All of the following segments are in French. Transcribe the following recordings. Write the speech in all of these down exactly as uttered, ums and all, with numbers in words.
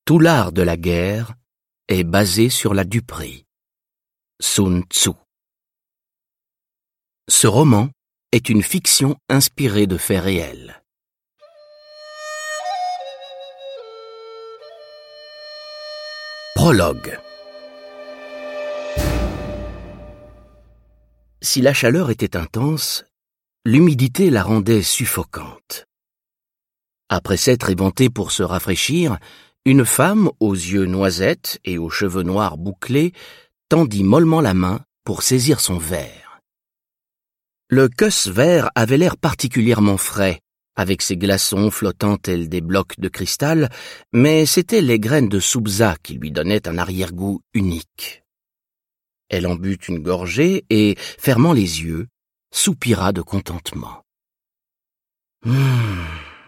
Tout l'art de la guerre est basé sur la duperie. Sun Tzu. Ce roman est une fiction inspirée de faits réels. Prologue. Si la chaleur était intense, l'humidité la rendait suffocante. Après s'être éventée pour se rafraîchir, une femme aux yeux noisettes et aux cheveux noirs bouclés tendit mollement la main pour saisir son verre. Le cuss vert avait l'air particulièrement frais, avec ses glaçons flottant tels des blocs de cristal, mais c'étaient les graines de soubza qui lui donnaient un arrière-goût unique. Elle en but une gorgée et, fermant les yeux, soupira de contentement. Mmh.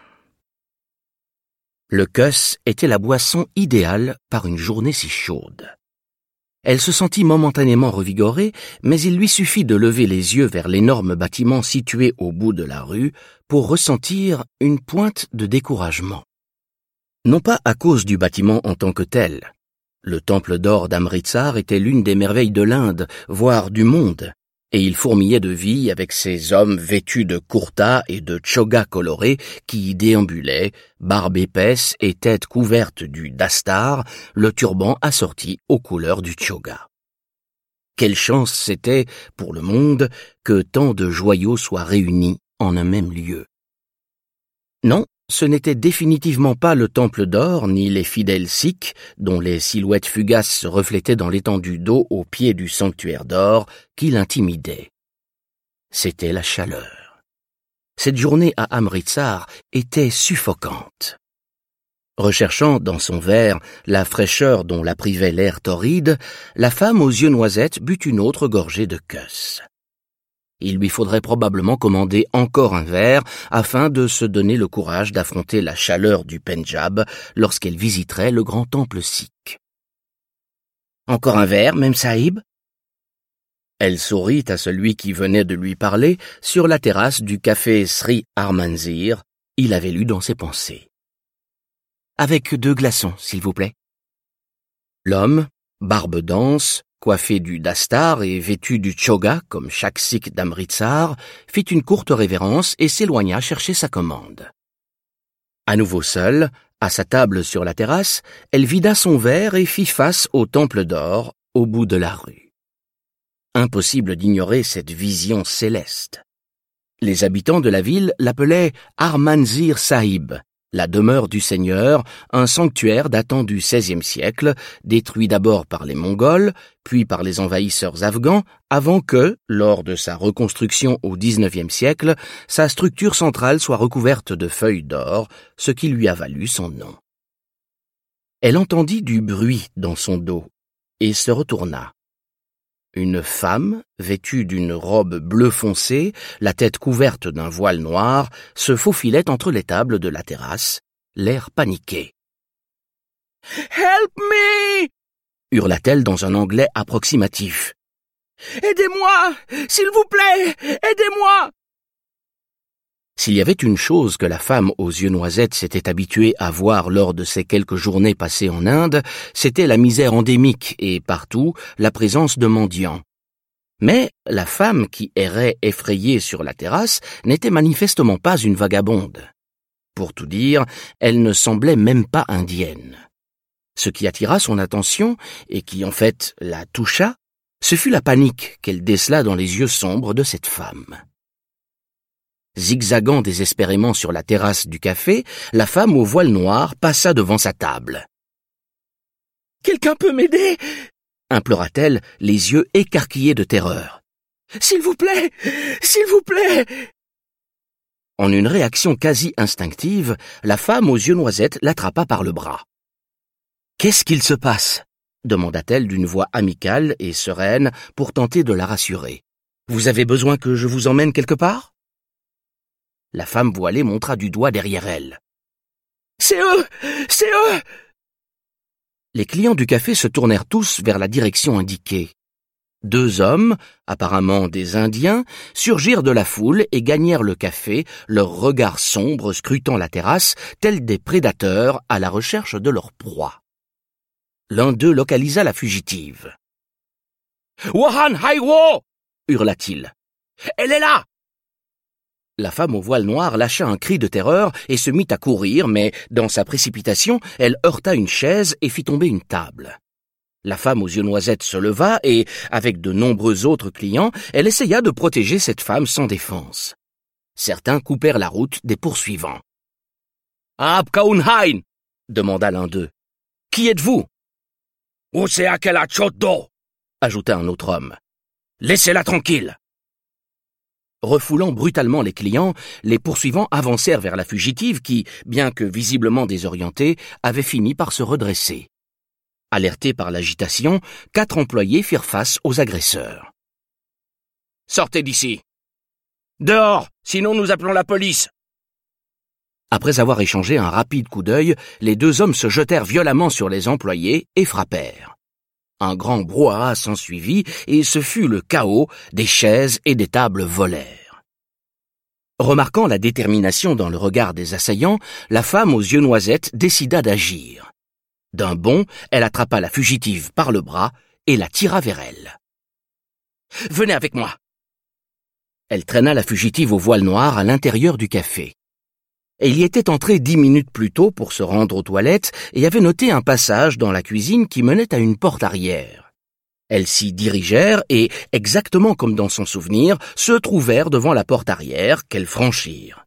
Le cuss était la boisson idéale par une journée si chaude. Elle se sentit momentanément revigorée, mais il lui suffit de lever les yeux vers l'énorme bâtiment situé au bout de la rue pour ressentir une pointe de découragement. Non pas à cause du bâtiment en tant que tel. Le temple d'or d'Amritsar était l'une des merveilles de l'Inde, voire du monde, et il fourmillait de vie avec ces hommes vêtus de kurtas et de chogas colorés qui y déambulaient, barbe épaisse et tête couverte du dastar, le turban assorti aux couleurs du choga. Quelle chance c'était pour le monde que tant de joyaux soient réunis en un même lieu. Non, ce n'était définitivement pas le temple d'or ni les fidèles sikhs, dont les silhouettes fugaces se reflétaient dans l'étendue d'eau au pied du sanctuaire d'or, qui l'intimidaient. C'était la chaleur. Cette journée à Amritsar était suffocante. Recherchant dans son verre la fraîcheur dont la privait l'air torride, la femme aux yeux noisettes but une autre gorgée de cuss. Il lui faudrait probablement commander encore un verre afin de se donner le courage d'affronter la chaleur du Pendjab lorsqu'elle visiterait le grand temple sikh. « Encore un verre, Mem Sahib ?» Elle sourit à celui qui venait de lui parler sur la terrasse du café Sri Harmanzir. Il avait lu dans ses pensées. « Avec deux glaçons, s'il vous plaît. » L'homme, barbe dense, coiffé du dastar et vêtu du choga, comme chaque sikh d'Amritsar, fit une courte révérence et s'éloigna chercher sa commande. À nouveau seule, à sa table sur la terrasse, elle vida son verre et fit face au temple d'or, au bout de la rue. Impossible d'ignorer cette vision céleste. Les habitants de la ville l'appelaient Harmanzir Sahib, la demeure du Seigneur, un sanctuaire datant du seizième siècle, détruit d'abord par les Mongols, puis par les envahisseurs afghans, avant que, lors de sa reconstruction au dix-neuvième siècle, sa structure centrale soit recouverte de feuilles d'or, ce qui lui a valu son nom. Elle entendit du bruit dans son dos et se retourna. Une femme, vêtue d'une robe bleu foncé, la tête couverte d'un voile noir, se faufilait entre les tables de la terrasse, l'air paniqué. « Help me !» hurla-t-elle dans un anglais approximatif. « Aidez-moi, s'il vous plaît, aidez-moi !» S'il y avait une chose que la femme aux yeux noisettes s'était habituée à voir lors de ces quelques journées passées en Inde, c'était la misère endémique et, partout, la présence de mendiants. Mais la femme qui errait effrayée sur la terrasse n'était manifestement pas une vagabonde. Pour tout dire, elle ne semblait même pas indienne. Ce qui attira son attention, et qui en fait la toucha, ce fut la panique qu'elle décela dans les yeux sombres de cette femme. Zigzagant désespérément sur la terrasse du café, la femme au voile noir passa devant sa table. « Quelqu'un peut m'aider ?» implora-t-elle, les yeux écarquillés de terreur. « S'il vous plaît, s'il vous plaît !» En une réaction quasi instinctive, la femme aux yeux noisettes l'attrapa par le bras. « Qu'est-ce qu'il se passe ?» demanda-t-elle d'une voix amicale et sereine pour tenter de la rassurer. « Vous avez besoin que je vous emmène quelque part ?» La femme voilée montra du doigt derrière elle. « C'est eux! C'est eux !» Les clients du café se tournèrent tous vers la direction indiquée. Deux hommes, apparemment des Indiens, surgirent de la foule et gagnèrent le café, leurs regards sombres scrutant la terrasse, tels des prédateurs à la recherche de leur proie. l'un d'eux localisa la fugitive. « Wahan Haiwo » hurla-t-il. « Elle est là !» La femme au voile noir lâcha un cri de terreur et se mit à courir, mais dans sa précipitation, elle heurta une chaise et fit tomber une table. La femme aux yeux noisettes se leva et, avec de nombreux autres clients, elle essaya de protéger cette femme sans défense. Certains coupèrent la route des poursuivants. « Abkaunhain » demanda l'un d'eux. « Qui êtes-vous »« Oseakela Choddo » ajouta un autre homme. « Laissez-la tranquille !» Refoulant brutalement les clients, les poursuivants avancèrent vers la fugitive qui, bien que visiblement désorientée, avait fini par se redresser. Alertés par l'agitation, quatre employés firent face aux agresseurs. « Sortez d'ici !»« Dehors, sinon nous appelons la police !» Après avoir échangé un rapide coup d'œil, les deux hommes se jetèrent violemment sur les employés et frappèrent. Un grand brouhaha s'ensuivit et ce fut le chaos, des chaises et des tables volèrent. Remarquant la détermination dans le regard des assaillants, la femme aux yeux noisettes décida d'agir. D'un bond, elle attrapa la fugitive par le bras et la tira vers elle. « Venez avec moi !» Elle traîna la fugitive au voile noir à l'intérieur du café. Elle y était entrée dix minutes plus tôt pour se rendre aux toilettes et avait noté un passage dans la cuisine qui menait à une porte arrière. Elles s'y dirigèrent et, exactement comme dans son souvenir, se trouvèrent devant la porte arrière qu'elles franchirent.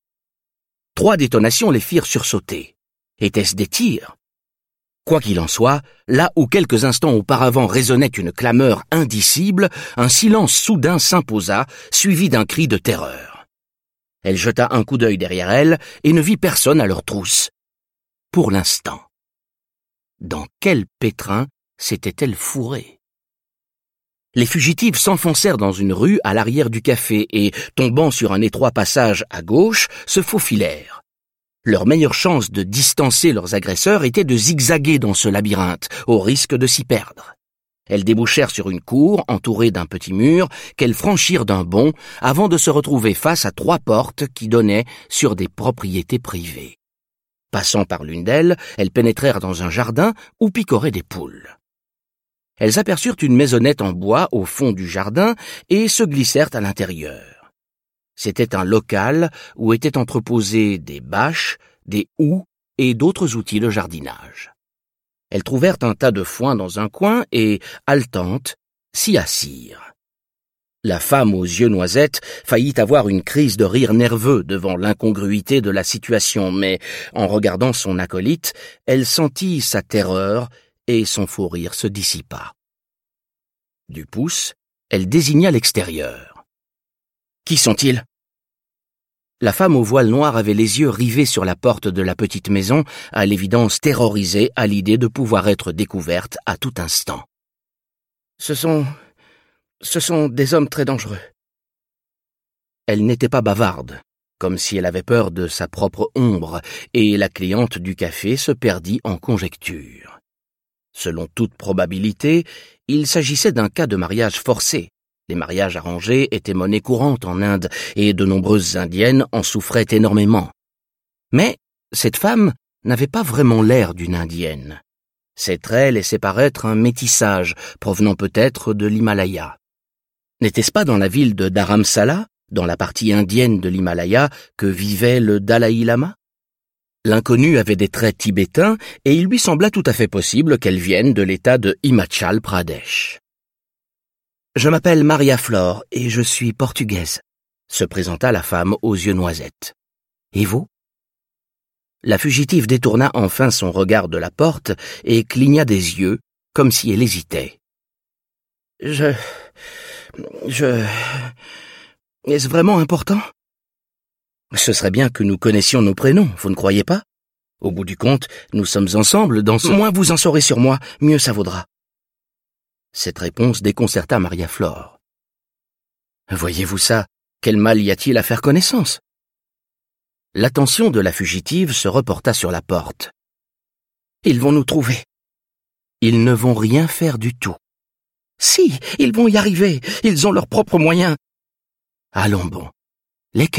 Trois détonations les firent sursauter. Étaient-ce des tirs? Quoi qu'il en soit, là où quelques instants auparavant résonnait une clameur indicible, un silence soudain s'imposa, suivi d'un cri de terreur. Elle jeta un coup d'œil derrière elle et ne vit personne à leur trousse. Pour l'instant. Dans quel pétrin s'était-elle fourrée? Les fugitives s'enfoncèrent dans une rue à l'arrière du café et, tombant sur un étroit passage à gauche, se faufilèrent. Leur meilleure chance de distancer leurs agresseurs était de zigzaguer dans ce labyrinthe, au risque de s'y perdre. Elles débouchèrent sur une cour entourée d'un petit mur qu'elles franchirent d'un bond avant de se retrouver face à trois portes qui donnaient sur des propriétés privées. Passant par l'une d'elles, elles pénétrèrent dans un jardin où picoraient des poules. Elles aperçurent une maisonnette en bois au fond du jardin et se glissèrent à l'intérieur. C'était un local où étaient entreposées des bâches, des houes et d'autres outils de jardinage. Elles trouvèrent un tas de foin dans un coin et, haletantes, s'y assirent. La femme aux yeux noisettes faillit avoir une crise de rire nerveux devant l'incongruité de la situation, mais, en regardant son acolyte, elle sentit sa terreur et son faux rire se dissipa. Du pouce, elle désigna l'extérieur. « Qui sont-ils » La femme au voile noir avait les yeux rivés sur la porte de la petite maison, à l'évidence terrorisée à l'idée de pouvoir être découverte à tout instant. « Ce sont... ce sont des hommes très dangereux. » Elle n'était pas bavarde, comme si elle avait peur de sa propre ombre, et la cliente du café se perdit en conjectures. Selon toute probabilité, il s'agissait d'un cas de mariage forcé. Les mariages arrangés étaient monnaie courante en Inde et de nombreuses Indiennes en souffraient énormément. Mais cette femme n'avait pas vraiment l'air d'une Indienne. Ses traits laissaient paraître un métissage provenant peut-être de l'Himalaya. N'était-ce pas dans la ville de Dharamsala, dans la partie indienne de l'Himalaya, que vivait le Dalai Lama? L'inconnue avait des traits tibétains et il lui sembla tout à fait possible qu'elle vienne de l'état de Himachal Pradesh. « Je m'appelle Maria Flor et je suis portugaise », se présenta la femme aux yeux noisettes. « Et vous ?» La fugitive détourna enfin son regard de la porte et cligna des yeux, comme si elle hésitait. « Je... je... Est-ce vraiment important ? Ce serait bien que nous connaissions nos prénoms, vous ne croyez pas ? Au bout du compte, nous sommes ensemble dans ce... Moins vous en saurez sur moi, mieux ça vaudra. » Cette réponse déconcerta Maria Flor. « Voyez-vous ça, quel mal y a-t-il à faire connaissance ?» L'attention de la fugitive se reporta sur la porte. « Ils vont nous trouver. »« Ils ne vont rien faire du tout. »« Si, ils vont y arriver, ils ont leurs propres moyens. »« Allons bon. Lesquels ?»